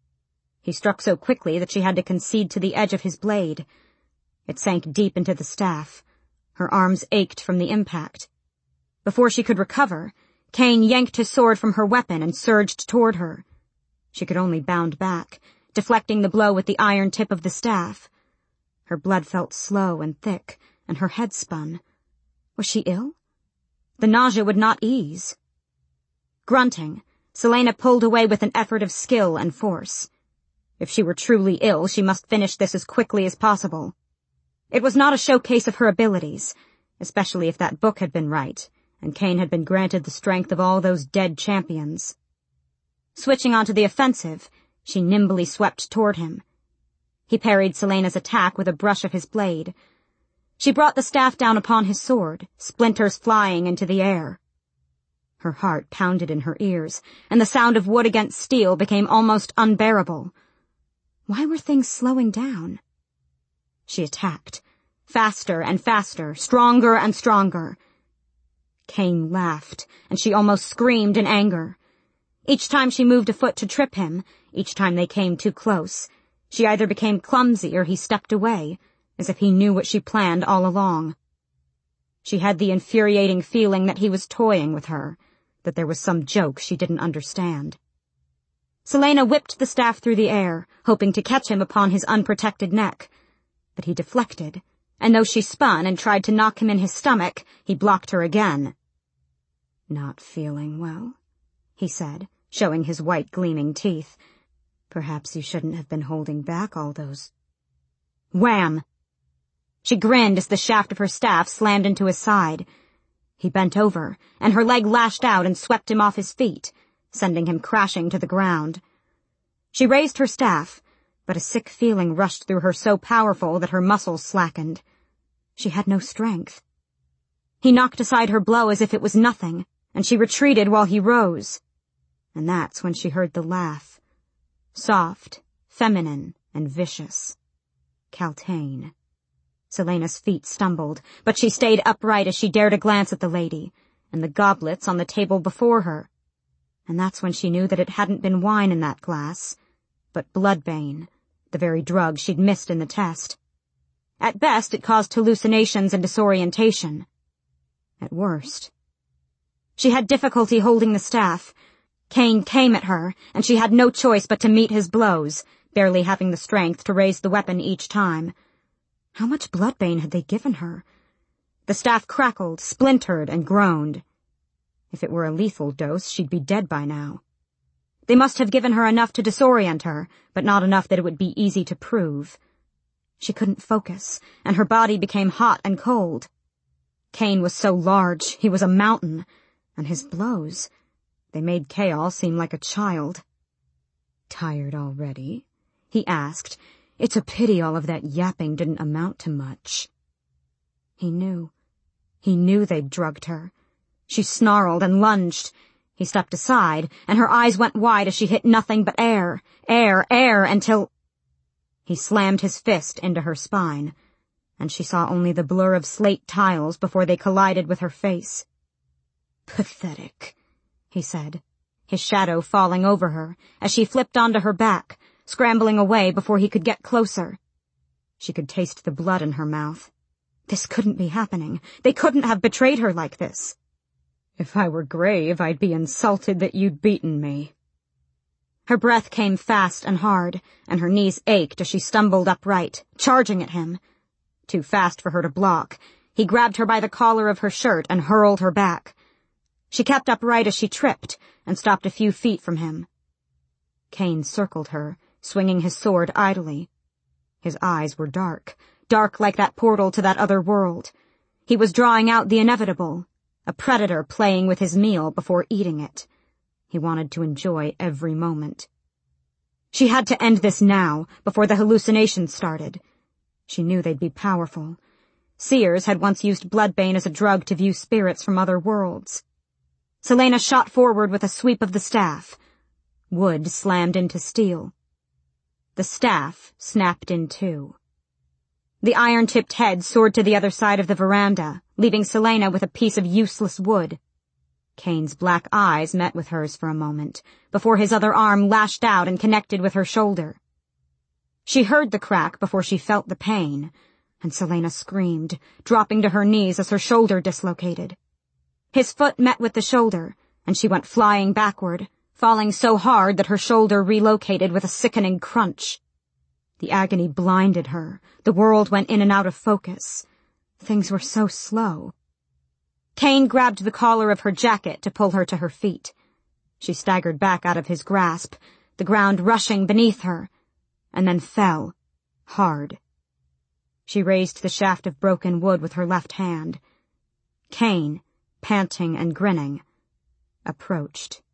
He struck so quickly that she had to concede to the edge of his blade. It sank deep into the staff. Her arms ached from the impact. Before she could recover, Kane yanked his sword from her weapon and surged toward her. She could only bound back, deflecting the blow with the iron tip of the staff. Her blood felt slow and thick, and her head spun. Was she ill? The nausea would not ease. Grunting, Selena pulled away with an effort of skill and force. If she were truly ill, she must finish this as quickly as possible. It was not a showcase of her abilities, especially if that book had been right, and Cain had been granted the strength of all those dead champions. Switching onto the offensive, she nimbly swept toward him. He parried Selena's attack with a brush of his blade. She brought the staff down upon his sword, splinters flying into the air. Her heart pounded in her ears, and the sound of wood against steel became almost unbearable. Why were things slowing down? She attacked, faster and faster, stronger and stronger. Cain laughed, and she almost screamed in anger. Each time she moved a foot to trip him, each time they came too close, she either became clumsy or he stepped away, as if he knew what she planned all along. She had the infuriating feeling that he was toying with her, that there was some joke she didn't understand. Selena whipped the staff through the air, hoping to catch him upon his unprotected neck. But he deflected, and though she spun and tried to knock him in his stomach, he blocked her again. "Not feeling well?" he said, showing his white gleaming teeth. "Perhaps you shouldn't have been holding back all those—" Wham! She grinned as the shaft of her staff slammed into his side. He bent over, and her leg lashed out and swept him off his feet, sending him crashing to the ground. She raised her staff, but a sick feeling rushed through her so powerful that her muscles slackened. She had no strength. He knocked aside her blow as if it was nothing, and she retreated while he rose. And that's when she heard the laugh. Soft, feminine, and vicious. Kaltain. Selena's feet stumbled, but she stayed upright as she dared a glance at the lady, and the goblets on the table before her. And that's when she knew that it hadn't been wine in that glass, but bloodbane, the very drug she'd missed in the test. At best, it caused hallucinations and disorientation. At worst. She had difficulty holding the staff. Cain came at her, and she had no choice but to meet his blows, barely having the strength to raise the weapon each time. How much bloodbane had they given her? The staff crackled, splintered, and groaned. If it were a lethal dose, she'd be dead by now. They must have given her enough to disorient her, but not enough that it would be easy to prove. She couldn't focus, and her body became hot and cold. Cain was so large, he was a mountain, and his blows, they made Chaol seem like a child. "Tired already?" he asked. "It's a pity all of that yapping didn't amount to much." He knew. He knew they'd drugged her. She snarled and lunged. He stepped aside, and her eyes went wide as she hit nothing but air, air, air, until... He slammed his fist into her spine, and she saw only the blur of slate tiles before they collided with her face. "Pathetic," he said, his shadow falling over her as she flipped onto her back, scrambling away before he could get closer. She could taste the blood in her mouth. This couldn't be happening. They couldn't have betrayed her like this. "If I were grave, I'd be insulted that you'd beaten me." Her breath came fast and hard, and her knees ached as she stumbled upright, charging at him. Too fast for her to block, he grabbed her by the collar of her shirt and hurled her back. She kept upright as she tripped, and stopped a few feet from him. Cain circled her, swinging his sword idly. His eyes were dark, dark like that portal to that other world. He was drawing out the inevitable, a predator playing with his meal before eating it. He wanted to enjoy every moment. She had to end this now, before the hallucinations started. She knew they'd be powerful. Seers had once used bloodbane as a drug to view spirits from other worlds. Selena shot forward with a sweep of the staff. Wood slammed into steel. The staff snapped in two. The iron-tipped head soared to the other side of the veranda, leaving Selena with a piece of useless wood. Cain's black eyes met with hers for a moment, before his other arm lashed out and connected with her shoulder. She heard the crack before she felt the pain, and Selena screamed, dropping to her knees as her shoulder dislocated. His foot met with the shoulder, and she went flying backward, falling so hard that her shoulder relocated with a sickening crunch. The agony blinded her. The world went in and out of focus. Things were so slow. Cain grabbed the collar of her jacket to pull her to her feet. She staggered back out of his grasp, the ground rushing beneath her, and then fell, hard. She raised the shaft of broken wood with her left hand. Cain, panting and grinning, approached.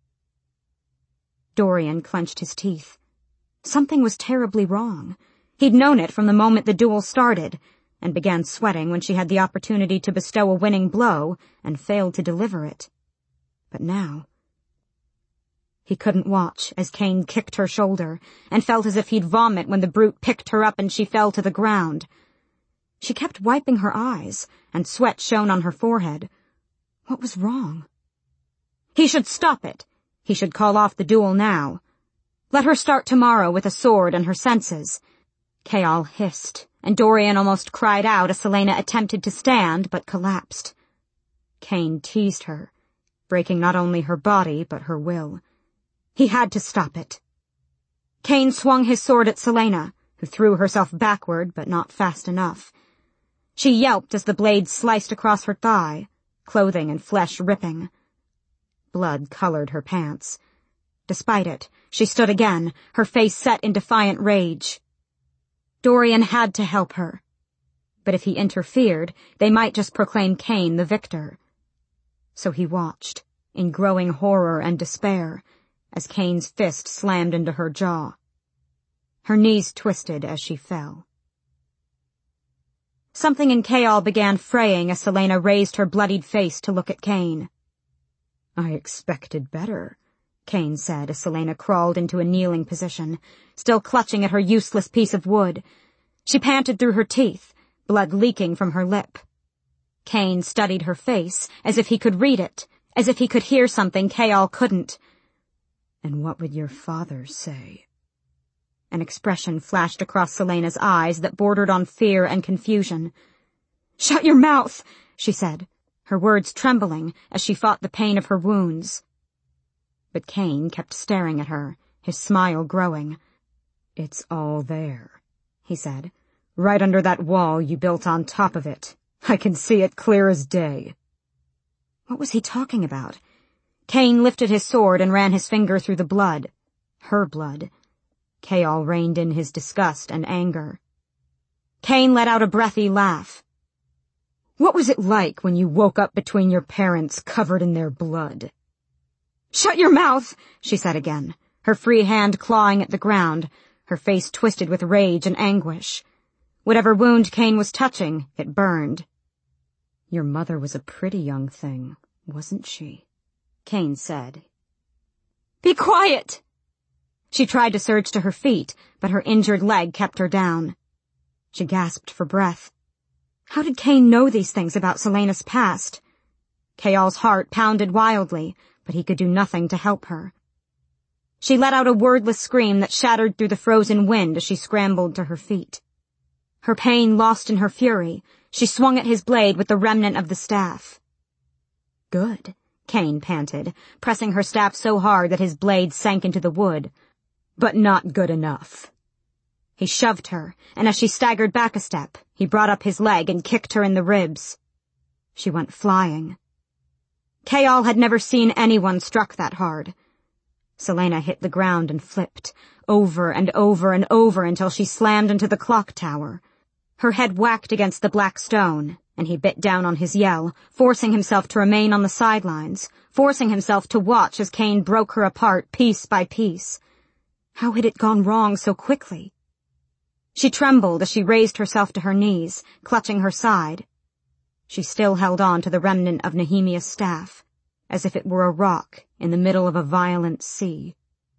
Dorian clenched his teeth. Something was terribly wrong. He'd known it from the moment the duel started, and began sweating when she had the opportunity to bestow a winning blow and failed to deliver it. But now... He couldn't watch as Cain kicked her shoulder, and felt as if he'd vomit when the brute picked her up and she fell to the ground. She kept wiping her eyes, and sweat shone on her forehead. What was wrong? He should stop it. He should call off the duel now. Let her start tomorrow with a sword and her senses. Chaol hissed, and Dorian almost cried out as Selena attempted to stand but collapsed. Cain teased her, breaking not only her body but her will. He had to stop it. Cain swung his sword at Selena, who threw herself backward but not fast enough. She yelped as the blade sliced across her thigh, clothing and flesh ripping. Blood colored her pants. Despite it, she stood again, her face set in defiant rage. Dorian had to help her. But if he interfered, they might just proclaim Cain the victor. So he watched, in growing horror and despair, as Cain's fist slammed into her jaw. Her knees twisted as she fell. Something in Chaol began fraying as Selena raised her bloodied face to look at Cain. "I expected better," Cain said as Selena crawled into a kneeling position, still clutching at her useless piece of wood. She panted through her teeth, blood leaking from her lip. Cain studied her face, as if he could read it, as if he could hear something Chaol couldn't. "And what would your father say?" An expression flashed across Selena's eyes that bordered on fear and confusion. "Shut your mouth," she said, her words trembling as she fought the pain of her wounds. But Cain kept staring at her, his smile growing. "It's all there," he said. "Right under that wall you built on top of it. I can see it clear as day." What was he talking about? Cain lifted his sword and ran his finger through the blood. Her blood. Chaol reined in his disgust and anger. Cain let out a breathy laugh. "What was it like when you woke up between your parents covered in their blood?" "Shut your mouth," she said again, her free hand clawing at the ground, her face twisted with rage and anguish. Whatever wound Cain was touching, it burned. "Your mother was a pretty young thing, wasn't she?" Cain said. "Be quiet!" She tried to surge to her feet, but her injured leg kept her down. She gasped for breath. How did Cain know these things about Selena's past? Chaol's heart pounded wildly, but he could do nothing to help her. She let out a wordless scream that shattered through the frozen wind as she scrambled to her feet. Her pain lost in her fury, she swung at his blade with the remnant of the staff. "Good," Cain panted, pressing her staff so hard that his blade sank into the wood. "But not good enough." He shoved her, and as she staggered back a step, he brought up his leg and kicked her in the ribs. She went flying. Chaol had never seen anyone struck that hard. Selena hit the ground and flipped, over and over and over until she slammed into the clock tower. Her head whacked against the black stone, and he bit down on his yell, forcing himself to remain on the sidelines, forcing himself to watch as Cain broke her apart piece by piece. How had it gone wrong so quickly? She trembled as she raised herself to her knees, clutching her side. She still held on to the remnant of Nehemiah's staff, as if it were a rock in the middle of a violent sea.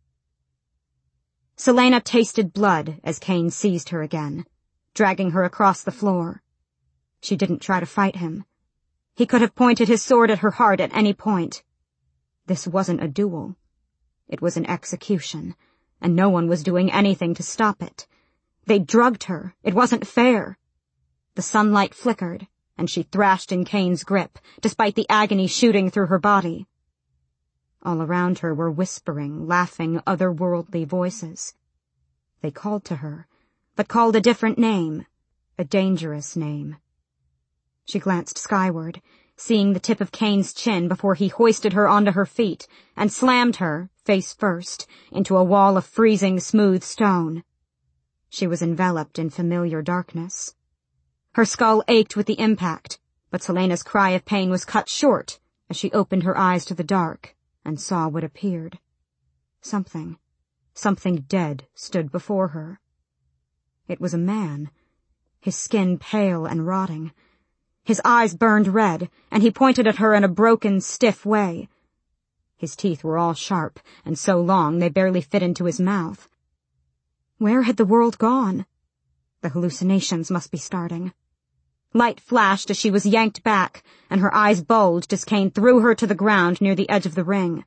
Selena tasted blood as Cain seized her again, dragging her across the floor. She didn't try to fight him. He could have pointed his sword at her heart at any point. This wasn't a duel. It was an execution, and no one was doing anything to stop it. They drugged her. It wasn't fair. The sunlight flickered, and she thrashed in Cain's grip, despite the agony shooting through her body. All around her were whispering, laughing, otherworldly voices. They called to her, but called a different name, a dangerous name. She glanced skyward, seeing the tip of Kane's chin before he hoisted her onto her feet and slammed her, face first, into a wall of freezing smooth stone. She was enveloped in familiar darkness. Her skull ached with the impact, but Celaena's cry of pain was cut short as she opened her eyes to the dark and saw what appeared. Something, something dead stood before her. It was a man, his skin pale and rotting. His eyes burned red, and he pointed at her in a broken, stiff way. His teeth were all sharp, and so long they barely fit into his mouth. Where had the world gone? The hallucinations must be starting. Light flashed as she was yanked back, and her eyes bulged as Kane threw her to the ground near the edge of the ring.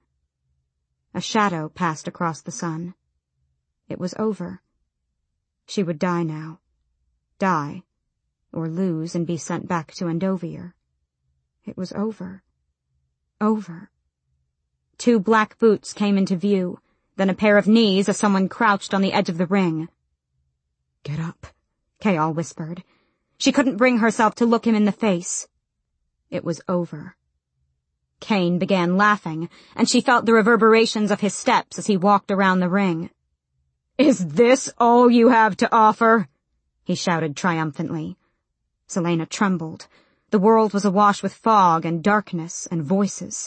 A shadow passed across the sun. It was over. She would die now. Die, or lose and be sent back to Endovier. It was over. Over. Two black boots came into view, then a pair of knees as someone crouched on the edge of the ring. "Get up," Chaol whispered. She couldn't bring herself to look him in the face. It was over. Kane began laughing, and she felt the reverberations of his steps as he walked around the ring. "Is this all you have to offer?" he shouted triumphantly. Celaena trembled. The world was awash with fog and darkness and voices.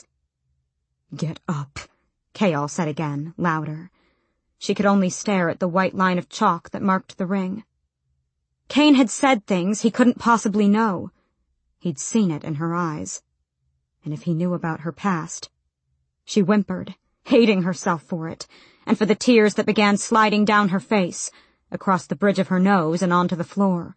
"Get up," Chaol said again, louder. She could only stare at the white line of chalk that marked the ring. Kane had said things he couldn't possibly know. He'd seen it in her eyes. And if he knew about her past... She whimpered, hating herself for it, and for the tears that began sliding down her face, across the bridge of her nose and onto the floor.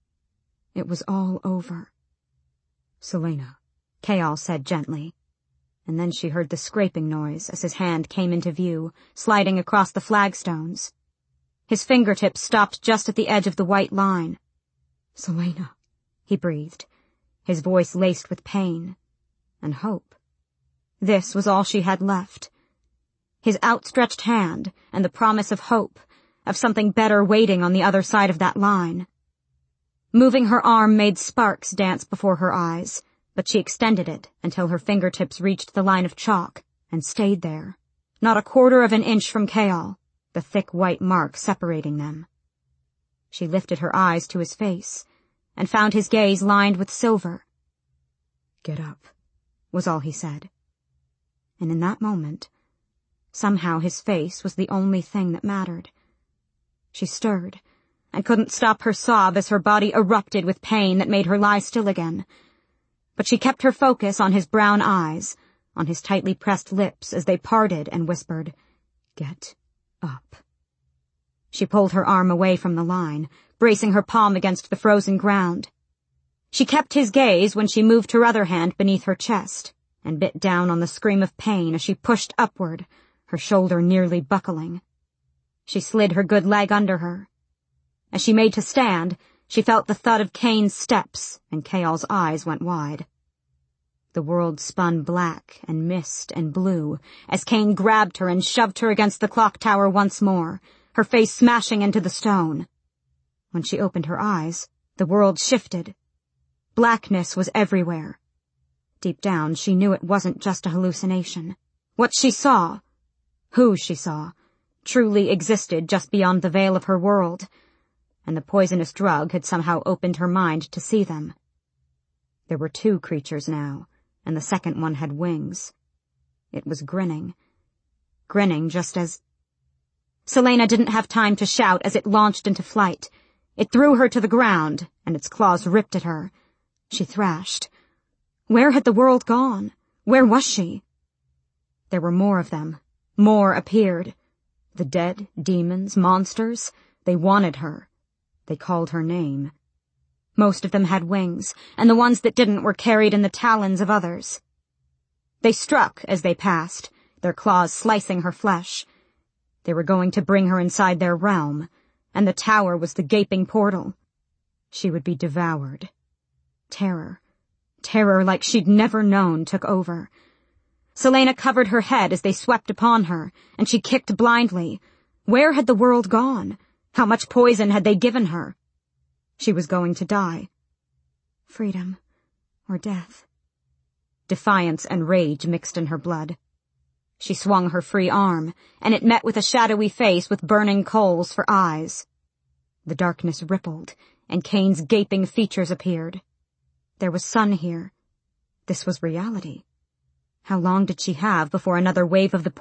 It was all over. "Celaena," Chaol said gently, and then she heard the scraping noise as his hand came into view, sliding across the flagstones. His fingertips stopped just at the edge of the white line. "Celaena," he breathed, his voice laced with pain and hope. This was all she had left. His outstretched hand and the promise of hope, of something better waiting on the other side of that line. Moving her arm made sparks dance before her eyes, but she extended it until her fingertips reached the line of chalk and stayed there, not a quarter of an inch from Chaol, the thick white mark separating them. She lifted her eyes to his face and found his gaze lined with silver. "Get up," was all he said. And in that moment, somehow his face was the only thing that mattered. She stirred, and couldn't stop her sob as her body erupted with pain that made her lie still again. But she kept her focus on his brown eyes, on his tightly pressed lips as they parted, and whispered, "Get up." She pulled her arm away from the line, bracing her palm against the frozen ground. She kept his gaze when she moved her other hand beneath her chest, and bit down on the scream of pain as she pushed upward, her shoulder nearly buckling. She slid her good leg under her. As she made to stand, she felt the thud of Kane's steps, and Chaol's eyes went wide. The world spun black and mist and blue as Kane grabbed her and shoved her against the clock tower once more, her face smashing into the stone. When she opened her eyes, the world shifted. Blackness was everywhere. Deep down, she knew it wasn't just a hallucination. What she saw, who she saw, truly existed just beyond the veil of her world, and the poisonous drug had somehow opened her mind to see them. There were two creatures now, and the second one had wings. It was grinning. Grinning just as... Celaena didn't have time to shout as it launched into flight. It threw her to the ground, and its claws ripped at her. She thrashed. Where had the world gone? Where was she? There were more of them. More appeared. The dead, demons, monsters. They wanted her. They called her name. Most of them had wings, and the ones that didn't were carried in the talons of others. They struck as they passed, their claws slicing her flesh. They were going to bring her inside their realm, and the tower was the gaping portal. She would be devoured. Terror, terror like she'd never known, took over. Celaena covered her head as they swept upon her, and she kicked blindly. Where had the world gone? How much poison had they given her? She was going to die. Freedom, or death. Defiance and rage mixed in her blood. She swung her free arm, and it met with a shadowy face with burning coals for eyes. The darkness rippled, and Kane's gaping features appeared. There was sun here. This was reality. How long did she have before another wave of the